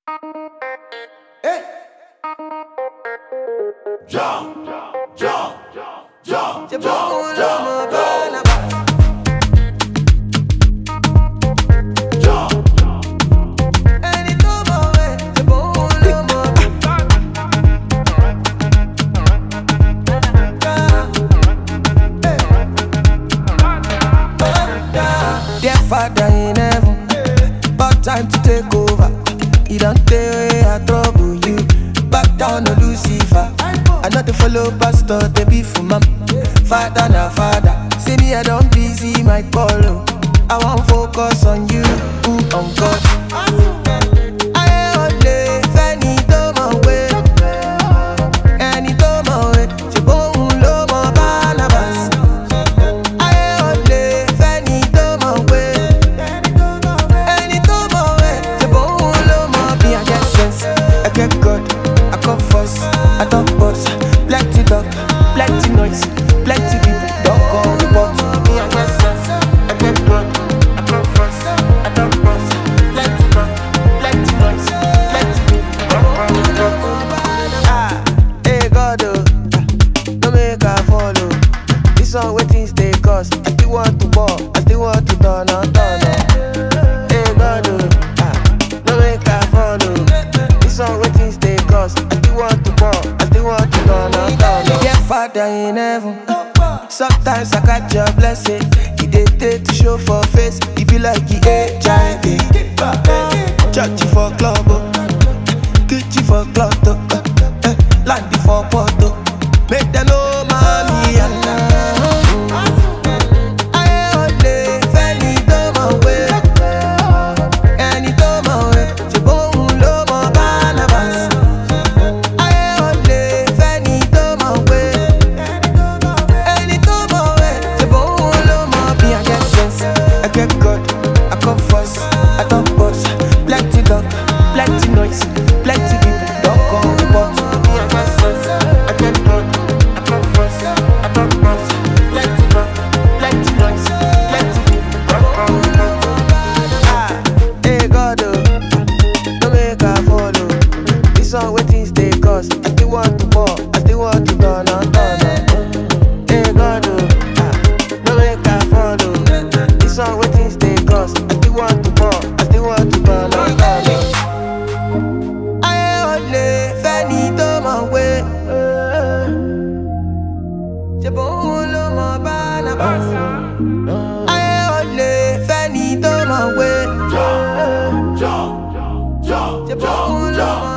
Hey. Jump, jump, jump, jump, jump, Father in heaven, about time to take over. You don't tell way I trouble you. Back down to Lucifer. I know the follow pastor, they be for mom. Father na father. See me, I don't busy my call. I won't focus on you, on God. I talk boss, plenty talk, plenty noise, plenty people don't call the but me I get sense, I get good, I talk boss, I talk boss, plenty talk, plenty noise, plenty people don't call the but. Hey God, don't make I follow. This one waiting stay cause I still want to ball, I still want to turn on. Hey God, don't make I follow. This one waiting stay cause I still want to ball. Father in heaven, sometimes I catch your blessing. He did take to show for face. He be like he HIV. Church for club, kitchen for club, land for photo. Make them know mommy Allah. Plenty noise, plenty people don't call the but me I get sense, I get good, I talk fast, I talk fast. Plenty talk, plenty noise, plenty people don't call the but. Hey God, don't make I follow. This one waiting stay cause I still want to ball, I still want to turn on. Hey God, don't make I follow. This one waiting stay cause I still want to ball, I still want to turn on. jump, jump, jump, jump, jump.